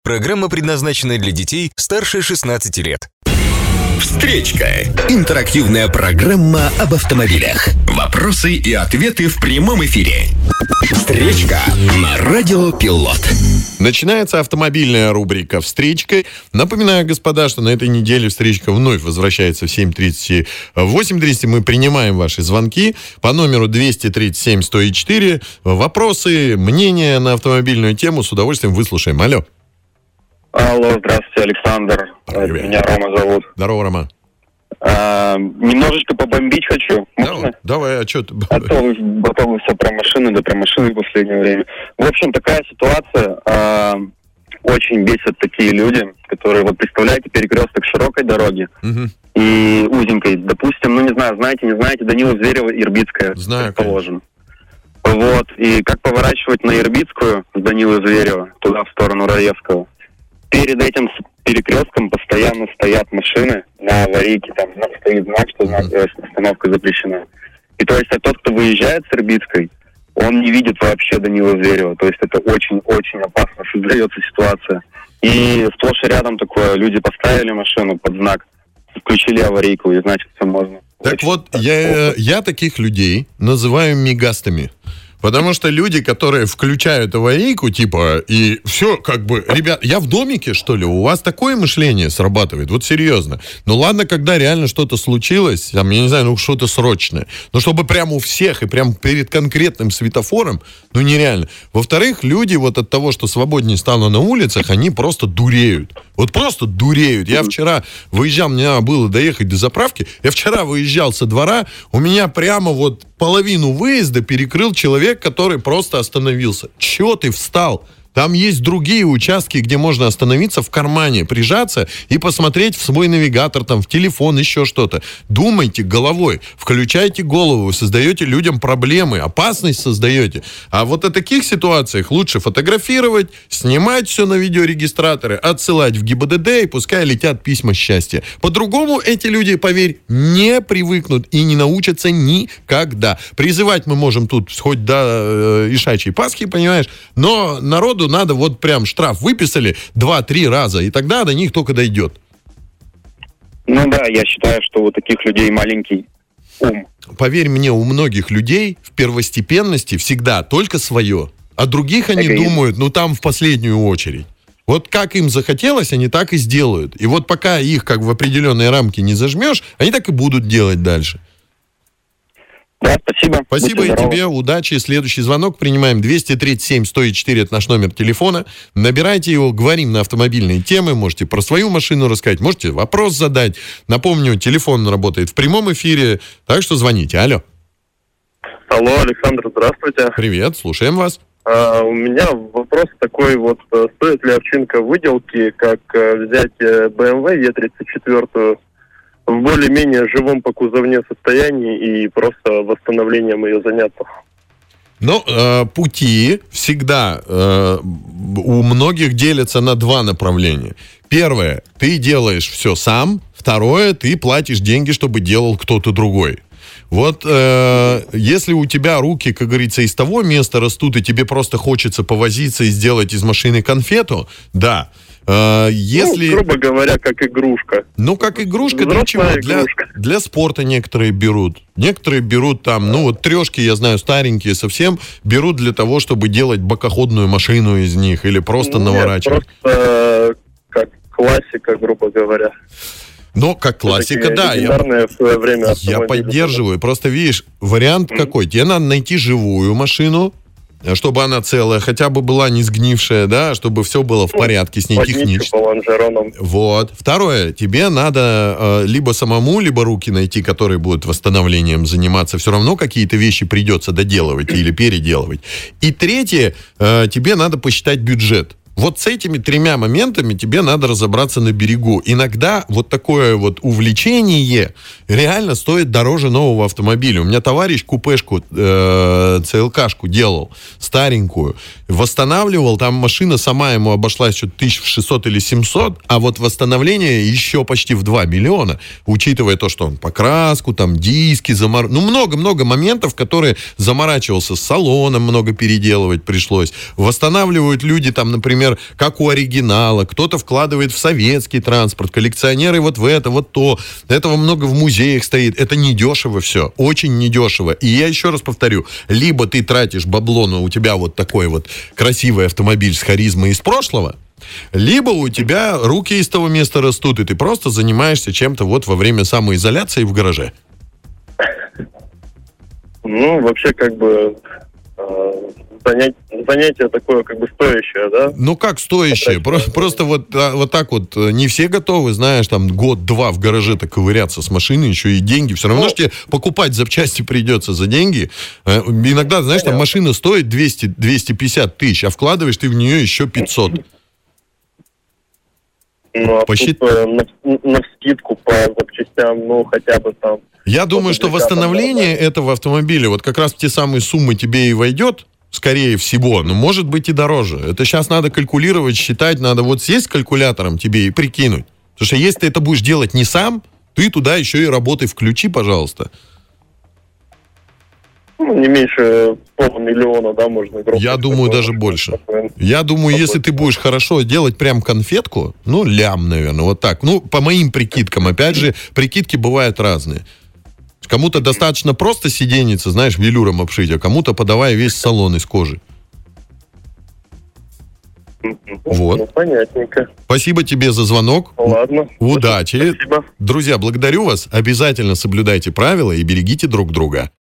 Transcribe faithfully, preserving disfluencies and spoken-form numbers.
Программа предназначена для детей старше шестнадцати лет. Встречка. Интерактивная программа об автомобилях. Вопросы и ответы в прямом эфире. Встречка на Радио Пилот. Начинается автомобильная рубрика «Встречка». Напоминаю, господа, что на этой неделе «Встречка» вновь возвращается в семь тридцать и восемь тридцать. Мы принимаем ваши звонки по номеру двести тридцать семь сто четыре. Вопросы, мнения на автомобильную тему с удовольствием выслушаем. Алло. Алло, здравствуйте, Александр. Привет. Меня Рома зовут. Здорово, Рома. А, немножечко побомбить хочу. Давай, давай, а что ты... А то вы, а то вы все про машины, да про машины в последнее время. В общем, такая ситуация. А, очень бесят такие люди, которые, вот представляете, перекресток широкой дороги угу. и узенькой. Допустим, ну не знаю, знаете, не знаете, Данила Зверева, Ирбитская, знаю, предположим. Вот, и как поворачивать на Ирбитскую с Данилы Зверева, туда, в сторону Раевского. Перед этим перекрестком постоянно стоят машины на аварийке, там стоит знак, что знак, остановка запрещена. И то есть а тот, кто выезжает с Ирбитской, он не видит вообще Данила Зверева. То есть это очень-очень опасно создается ситуация. И сплошь и рядом такое, люди поставили машину под знак, включили аварийку, и значит все можно. Так очень вот, я, я таких людей называю мигастами. Потому что люди, которые включают аварийку, типа, и все, как бы, ребят, я в домике, что ли? У вас такое мышление срабатывает? Вот серьезно. Ну ладно, когда реально что-то случилось, там, я не знаю, ну что-то срочное. Но чтобы прямо у всех и прямо перед конкретным светофором, ну нереально. Во-вторых, люди вот от того, что свободнее стало на улицах, они просто дуреют. Вот просто дуреют. Я вчера выезжал, мне надо было доехать до заправки, я вчера выезжал со двора, у меня прямо вот половину выезда перекрыл человек, который просто остановился. Чего ты встал? Там есть другие участки, где можно остановиться в кармане, прижаться и посмотреть в свой навигатор, там, в телефон, еще что-то. Думайте головой, включайте голову, вы создаете людям проблемы, опасность создаете. А вот о таких ситуациях лучше фотографировать, снимать все на видеорегистраторы, отсылать в ГИБДД, и пускай летят письма счастья. По-другому эти люди, поверь, не привыкнут и не научатся никогда. Призывать мы можем тут хоть до э, Ишачьей Пасхи, понимаешь, но народу надо вот прям штраф выписали два-три раза, и тогда до них только дойдет. Ну да, я считаю, что у таких людей маленький ум. Поверь мне, у многих людей в первостепенности всегда только свое. А других они Эгоизм. думают, ну там в последнюю очередь. Вот как им захотелось, они так и сделают. И вот пока их как в определенные рамки не зажмешь, они так и будут делать дальше. Да, спасибо. Спасибо и Будьте здоровы. тебе, удачи. Следующий звонок принимаем. двести тридцать семь сто четыре, это наш номер телефона. Набирайте его, говорим на автомобильные темы. Можете про свою машину рассказать, можете вопрос задать. Напомню, телефон работает в прямом эфире, так что звоните. Алло. Алло, Александр, здравствуйте. Привет, слушаем вас. А, у меня вопрос такой вот, стоит ли овчинка выделки, как взять бэ эм вэ и тридцать четыре в более-менее живом по кузовне состоянии и просто восстановлением ее заняться? Ну, э, пути всегда э, у многих делятся на два направления. Первое, ты делаешь все сам. Второе, ты платишь деньги, чтобы делал кто-то другой. Вот э, если у тебя руки, как говорится, из того места растут, и тебе просто хочется повозиться и сделать из машины конфету, да. Э, если... Ну, грубо говоря, как игрушка. Ну, как игрушка, для чего? Для, для спорта некоторые берут. Некоторые берут там, ну, вот трешки, я знаю, старенькие совсем, берут для того, чтобы делать бокоходную машину из них или просто Нет, наворачивать. Просто как классика, грубо говоря. Но как классика, да. Я, в свое время я поддерживаю. Просто, видишь, вариант mm-hmm. какой? Тебе надо найти живую машину, чтобы она целая, хотя бы была не сгнившая, да, чтобы все было в порядке с ней технически. Вот. Второе, тебе надо э, либо самому, либо руки найти, которые будут восстановлением заниматься. Все равно какие-то вещи придется доделывать или переделывать. И третье, э, тебе надо посчитать бюджет. Вот с этими тремя моментами тебе надо разобраться на берегу. Иногда вот такое вот увлечение реально стоит дороже нового автомобиля. У меня товарищ купешку, э, ЦЛКшку делал, старенькую, восстанавливал, там машина сама ему обошлась что-то тысяч шестьсот или семьсот, а вот восстановление еще почти в два миллиона, учитывая то, что он покраску, там диски, замор... ну много-много моментов, которые заморачивался с салоном, много переделывать пришлось. Восстанавливают люди там, например, например, как у оригинала, кто-то вкладывает в советский транспорт, коллекционеры вот в это, вот то. Этого много в музеях стоит. Это недешево все, очень недешево. И я еще раз повторю, либо ты тратишь бабло, но у тебя вот такой вот красивый автомобиль с харизмой из прошлого, либо у тебя руки из того места растут, и ты просто занимаешься чем-то вот во время самоизоляции в гараже. Ну, вообще, как бы, э, занять, занятие такое, как бы, стоящее, да? Ну, как стоящее? Про- просто вот, а, вот так вот не все готовы, знаешь, там, год-два в гараже-то ковыряться с машиной, еще и деньги. Все равно, ну, что тебе покупать запчасти придется за деньги. Э, иногда, знаешь, там машина стоит двести - двести пятьдесят тысяч, а вкладываешь ты в нее еще пятьсот. Ну, а Посчит... тут, э, на, на вскидку по запчастям, ну, хотя бы там... Я думаю, что восстановление этого автомобиля, вот как раз в те самые суммы тебе и войдет, скорее всего, но может быть и дороже. Это сейчас надо калькулировать, считать, надо вот сесть с калькулятором тебе и прикинуть. Потому что если ты это будешь делать не сам, ты туда еще и работай включи, пожалуйста. Ну, не меньше полмиллиона, да, можно. Я думаю, даже больше. Такой, Я думаю, такой, если ты будешь хорошо делать прям конфетку, ну, лям, наверное, вот так. Ну, по моим прикидкам, опять же, прикидки бывают разные. Кому-то достаточно просто сиденьица, знаешь, велюром обшить, а кому-то подавай весь салон из кожи. Вот. Ну, понятненько. Спасибо тебе за звонок. Ладно. Удачи. Спасибо. Друзья, благодарю вас. Обязательно соблюдайте правила и берегите друг друга.